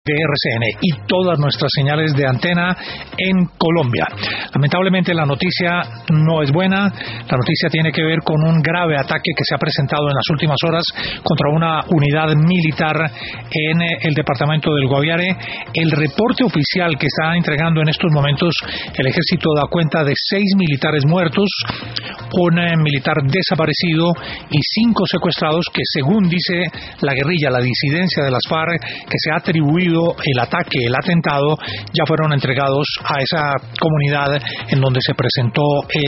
de RCN y todas nuestras señales de antena en Colombia. Lamentablemente la noticia no es buena. La noticia tiene que ver con un grave ataque que se ha presentado en las últimas horas contra una unidad militar en el departamento del Guaviare. El reporte oficial que está entregando en estos momentos el ejército da cuenta de 6 militares muertos, un militar desaparecido y 5 secuestrados que, según dice la guerrilla, la disidencia de las FARC, que se ha atribuido el ataque, el atentado, ya fueron entregados a esa comunidad en donde se presentó